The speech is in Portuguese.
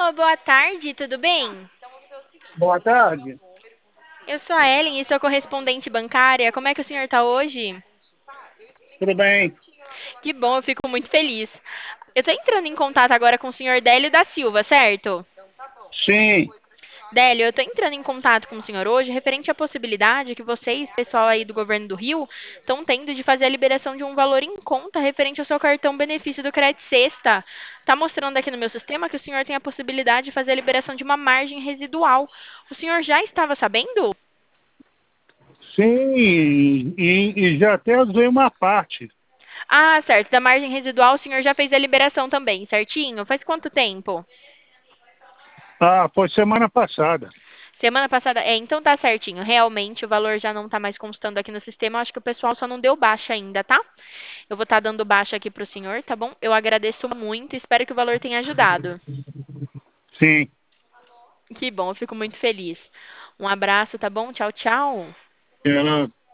Boa tarde, tudo bem? Boa tarde. Eu sou a Ellen e sou correspondente bancária. Como é que o senhor está hoje? Tudo bem? Que bom, eu fico muito feliz. Eu estou entrando em contato agora com o senhor Délio da Silva, certo? Sim, Délio, eu estou entrando em contato com o senhor hoje referente à possibilidade que vocês, pessoal aí do governo do Rio, estão tendo de fazer a liberação de um valor em conta referente ao seu cartão benefício do Crédito Sexta. Está mostrando aqui no meu sistema que o senhor tem a possibilidade de fazer a liberação de uma margem residual. O senhor já estava sabendo? sim, e já até usei uma parte. Ah, certo. Da margem residual, o senhor já fez a liberação também, certinho? Faz quanto tempo? Ah, foi semana passada. Semana passada. É, então tá certinho. Realmente o valor já não tá mais constando aqui no sistema. Eu acho que o pessoal só não deu baixa ainda, tá? Eu vou estar dando baixa aqui pro senhor, tá bom? Eu agradeço muito. Espero que o valor tenha ajudado. Sim, Que bom, eu fico muito feliz. Um abraço, tá bom? Tchau, tchau. ela